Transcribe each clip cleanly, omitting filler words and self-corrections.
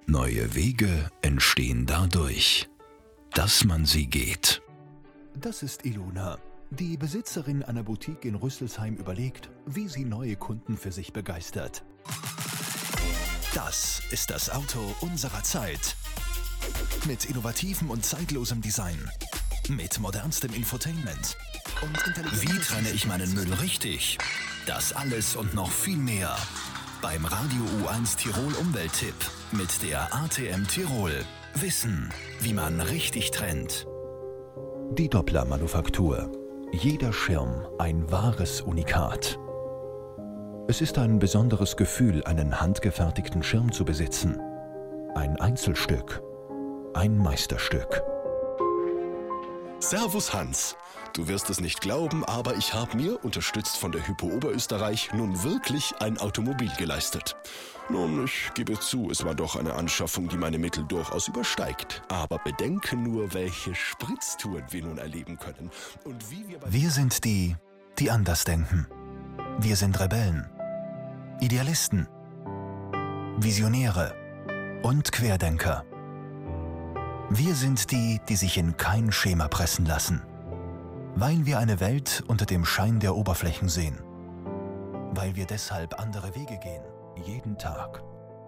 Neue Wege entstehen dadurch, dass man sie geht. Das ist Ilona. Die Besitzerin einer Boutique in Rüsselsheim überlegt, wie sie neue Kunden für sich begeistert. Das ist das Auto unserer Zeit. Mit innovativem und zeitlosem Design. Mit modernstem Infotainment. Und wie trenne ich meinen Müll richtig? Das alles und noch viel mehr. Beim Radio U1 Tirol Umwelttipp mit der ATM Tirol. Wissen, wie man richtig trennt. Die Doppler-Manufaktur. Jeder Schirm ein wahres Unikat. Es ist ein besonderes Gefühl, einen handgefertigten Schirm zu besitzen. Ein Einzelstück. Ein Meisterstück. Servus Hans. Du wirst es nicht glauben, aber ich habe mir, unterstützt von der Hypo Oberösterreich, nun wirklich ein Automobil geleistet. Nun, ich gebe zu, es war doch eine Anschaffung, die meine Mittel durchaus übersteigt. Aber bedenke nur, welche Spritztouren wir nun erleben können. Und wie wir sind die anders denken. Wir sind Rebellen, Idealisten, Visionäre und Querdenker. Wir sind die sich in kein Schema pressen lassen. Weil wir eine Welt unter dem Schein der Oberflächen sehen. Weil wir deshalb andere Wege gehen. Jeden Tag.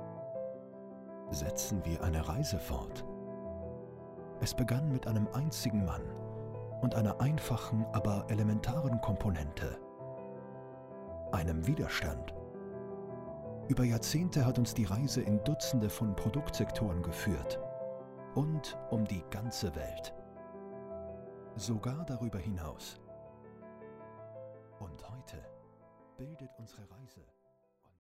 Setzen wir eine Reise fort. Es begann mit einem einzigen Mann und einer einfachen, aber elementaren Komponente. Einem Widerstand. Über Jahrzehnte hat uns die Reise in Dutzende von Produktsektoren geführt. Und um die ganze Welt. Sogar darüber hinaus. Und heute bildet unsere Reise